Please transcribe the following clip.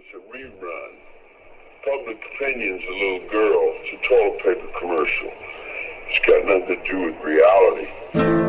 It's a rerun. Public Opinion's a little girl. It's a toilet paper commercial. It's got nothing to do with reality.